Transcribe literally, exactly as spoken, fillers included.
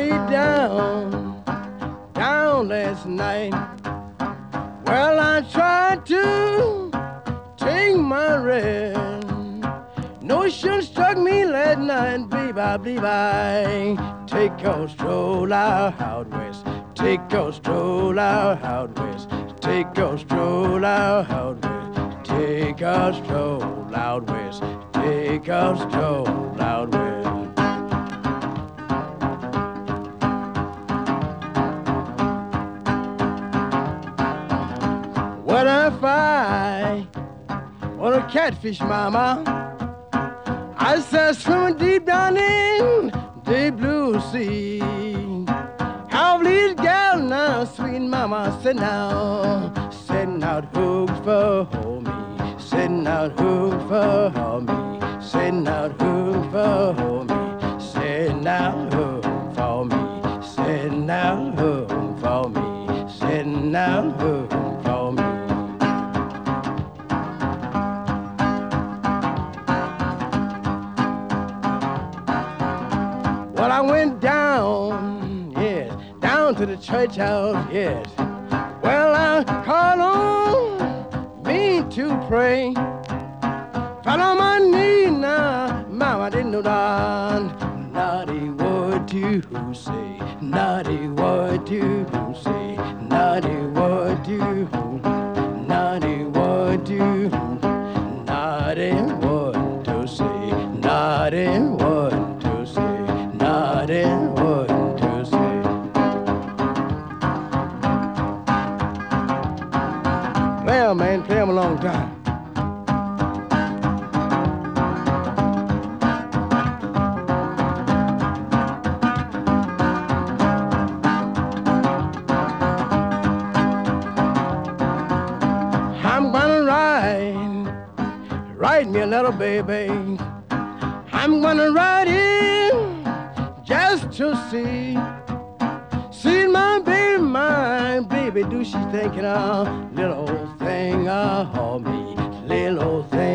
laid down, down last night. Well, I tried to take my rest. Notion struck me last night, babe, I believe I take a stroll out, out west. Take a stroll out, out west. Take a stroll out, out west. Take a stroll out west. Take a stroll out west. What if I want a catfish, mama? I said swimming deep down in the blue sea. How these gals now, sweet mama, sitting out, setting out hooks for me, setting out hooks for me, setting out hooks for me, setting out hooks for me, setting out hooks for me, setting out hooks for me. Well, I went down, yes, down to the church house, yes. Well, I called on me to pray. Fell on my knee now, mama didn't know that. Naughty word to say, naughty word to say, naughty word to, naughty word to, naughty word to say, naughty word to say, naughty word to say. Well, man, play 'em a long time. I'm gonna ride, write me a letter, baby. I'm gonna write in just to see, see my baby, my baby, do she thinking of little old thing of me, little old thing.